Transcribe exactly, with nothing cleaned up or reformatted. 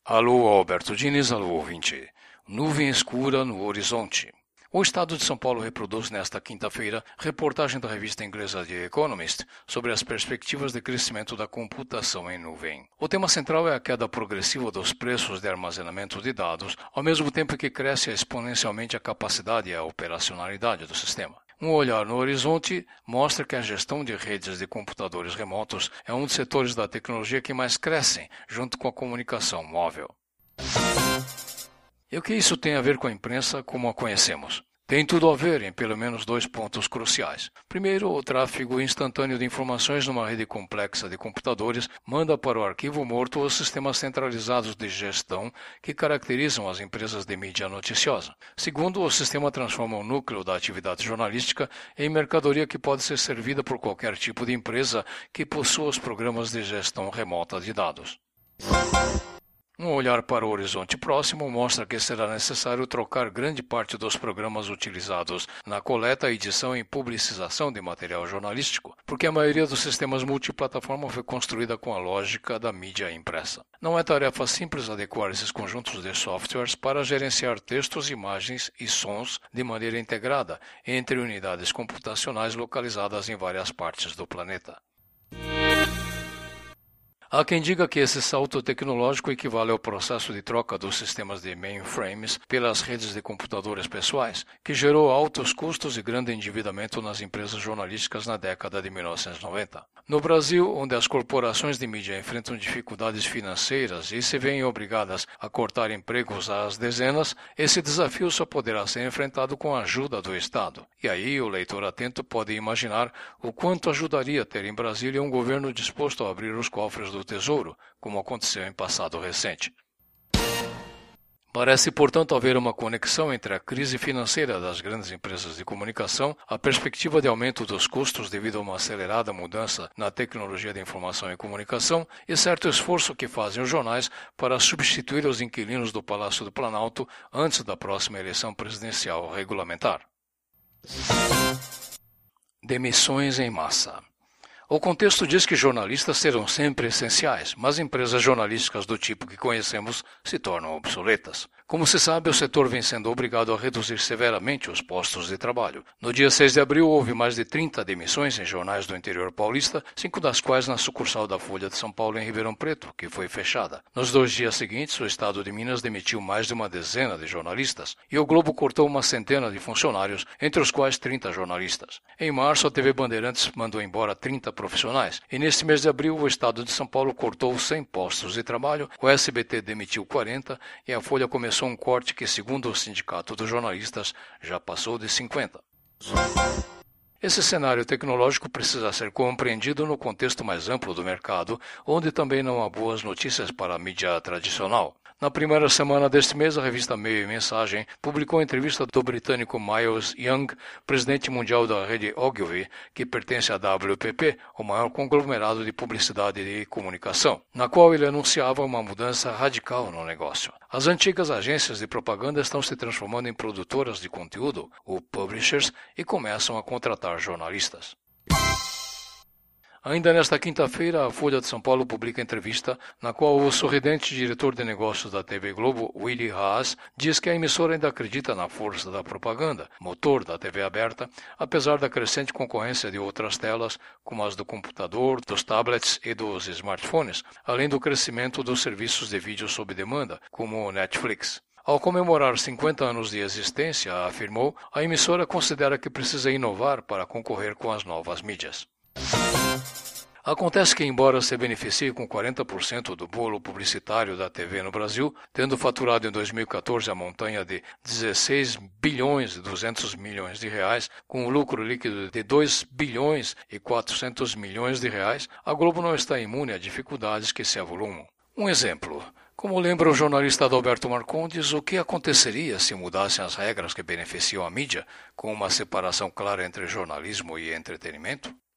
Alô, Alberto Diniz, alô, ouvinte. Nuvem escura no horizonte. O Estado de São Paulo reproduz nesta quinta-feira reportagem da revista inglesa The Economist sobre as perspectivas de crescimento da computação em nuvem. O tema central é a queda progressiva dos preços de armazenamento de dados, ao mesmo tempo que cresce exponencialmente a capacidade e a operacionalidade do sistema. Um olhar no horizonte mostra que a gestão de redes de computadores remotos é um dos setores da tecnologia que mais crescem, junto com a comunicação móvel. E o que isso tem a ver com a imprensa como a conhecemos? Tem tudo a ver em pelo menos dois pontos cruciais. Primeiro, o tráfego instantâneo de informações numa rede complexa de computadores manda para o arquivo morto os sistemas centralizados de gestão que caracterizam as empresas de mídia noticiosa. Segundo, o sistema transforma o núcleo da atividade jornalística em mercadoria que pode ser servida por qualquer tipo de empresa que possua os programas de gestão remota de dados. Um olhar para o horizonte próximo mostra que será necessário trocar grande parte dos programas utilizados na coleta, edição e publicização de material jornalístico, porque a maioria dos sistemas multiplataforma foi construída com a lógica da mídia impressa. Não é tarefa simples adequar esses conjuntos de softwares para gerenciar textos, imagens e sons de maneira integrada entre unidades computacionais localizadas em várias partes do planeta. Há quem diga que esse salto tecnológico equivale ao processo de troca dos sistemas de mainframes pelas redes de computadores pessoais, que gerou altos custos e grande endividamento nas empresas jornalísticas na década de mil novecentos e noventa. No Brasil, onde as corporações de mídia enfrentam dificuldades financeiras e se veem obrigadas a cortar empregos às dezenas, esse desafio só poderá ser enfrentado com a ajuda do Estado. E aí o leitor atento pode imaginar o quanto ajudaria ter em Brasília um governo disposto a abrir os cofres do do Tesouro, como aconteceu em passado recente. Parece, portanto, haver uma conexão entre a crise financeira das grandes empresas de comunicação, a perspectiva de aumento dos custos devido a uma acelerada mudança na tecnologia de informação e comunicação e certo esforço que fazem os jornais para substituir os inquilinos do Palácio do Planalto antes da próxima eleição presidencial regulamentar. Demissões em massa. O contexto diz que jornalistas serão sempre essenciais, mas empresas jornalísticas do tipo que conhecemos se tornam obsoletas. Como se sabe, o setor vem sendo obrigado a reduzir severamente os postos de trabalho. No dia seis de abril, houve mais de trinta demissões em jornais do interior paulista, cinco das quais na sucursal da Folha de São Paulo em Ribeirão Preto, que foi fechada. Nos dois dias seguintes, o estado de Minas demitiu mais de uma dezena de jornalistas, e o Globo cortou uma centena de funcionários, entre os quais trinta jornalistas. Em março, a T V Bandeirantes mandou embora trinta profissionais, e neste mês de abril, o estado de São Paulo cortou cem postos de trabalho, o S B T demitiu quarenta, e a Folha começou um corte que, segundo o Sindicato dos Jornalistas, já passou de cinquenta. Esse cenário tecnológico precisa ser compreendido no contexto mais amplo do mercado, onde também não há boas notícias para a mídia tradicional. Na primeira semana deste mês, a revista Meio e Mensagem publicou a entrevista do britânico Miles Young, presidente mundial da rede Ogilvy, que pertence à W P P, o maior conglomerado de publicidade e comunicação, na qual ele anunciava uma mudança radical no negócio. As antigas agências de propaganda estão se transformando em produtoras de conteúdo, ou publishers, e começam a contratar jornalistas. Ainda nesta quinta-feira, a Folha de São Paulo publica entrevista na qual o sorridente diretor de negócios da T V Globo, Willy Haas, diz que a emissora ainda acredita na força da propaganda, motor da T V aberta, apesar da crescente concorrência de outras telas, como as do computador, dos tablets e dos smartphones, além do crescimento dos serviços de vídeo sob demanda, como o Netflix. Ao comemorar cinquenta anos de existência, afirmou, a emissora considera que precisa inovar para concorrer com as novas mídias. Acontece que, embora se beneficie com quarenta por cento do bolo publicitário da T V no Brasil, tendo faturado em dois mil e quatorze a montanha de dezesseis bilhões e duzentos milhões de reais, com um lucro líquido de dois bilhões e quatrocentos milhões de reais, a Globo não está imune a dificuldades que se avolumam. Um exemplo. Como lembra o jornalista Adalberto Marcondes, o que aconteceria se mudassem as regras que beneficiam a mídia, com uma separação clara entre jornalismo e entretenimento?